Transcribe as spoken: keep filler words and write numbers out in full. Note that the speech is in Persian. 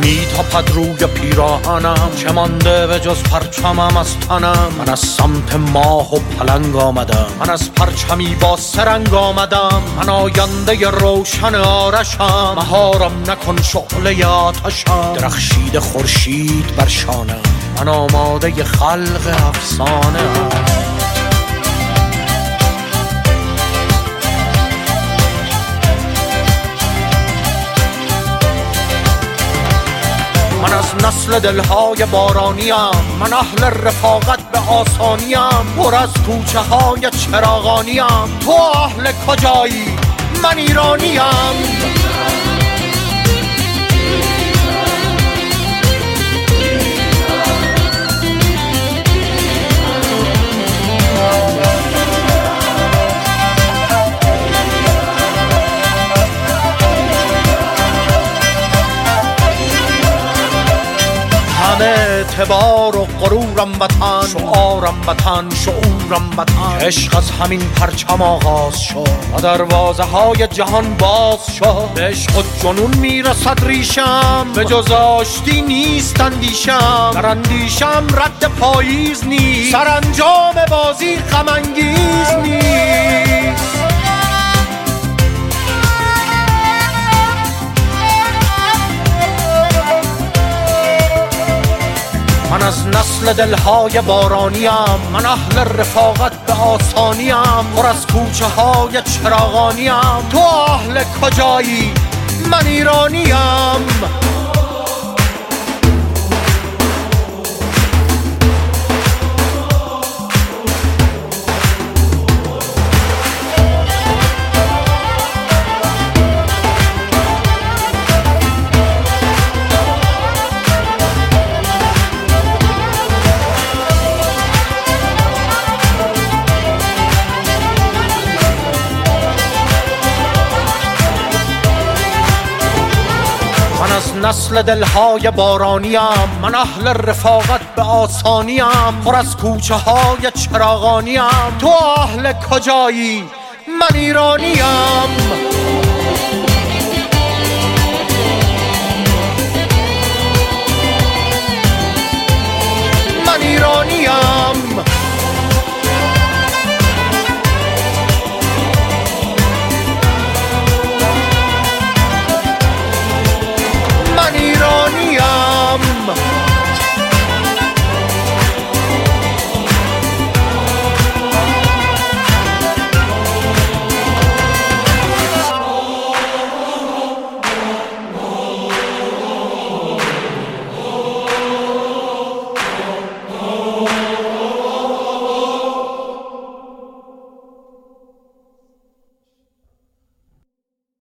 میتاپد روی پیراهنم، چه مانده به جز پرچمم از تنم. من از سمت ماه و پلنگ آمدم، من از پرچمی با سرنگ آمدم. من آینده روشن آرشم، مهارم نکن شعله آتشم. درخشید خورشید بر شانم، من آماده خلق افسانه ام. من از نسل دلهای بارانیم، من اهل رفاقت به آسانیم. پر از کوچه های چراغانیم، تو اهل کجایی؟ من ایرانیم. همه اعتبار و غرورم وطن، شعارم وطن، شعورم وطن. عشق از همین پرچم آغاز شد و دروازه های جهان باز شد. به عشق و جنون میرسد ریشم، به جز آشتی نیست اندیشم. در اندیشم رد پاییز نیست، سرانجام بازی غم انگیز نیست. من از نسل دلهای بارانیم، من اهل رفاقت به آسانیم. پر از کوچه های چراغانیم، تو اهل کجایی؟ من ایرانیم. نسل دلهای بارانیم، من اهل رفاقت به آسانیم. پر از کوچه های چراغانیم، تو اهل کجایی؟ من ایرانیم. من ایرانیم.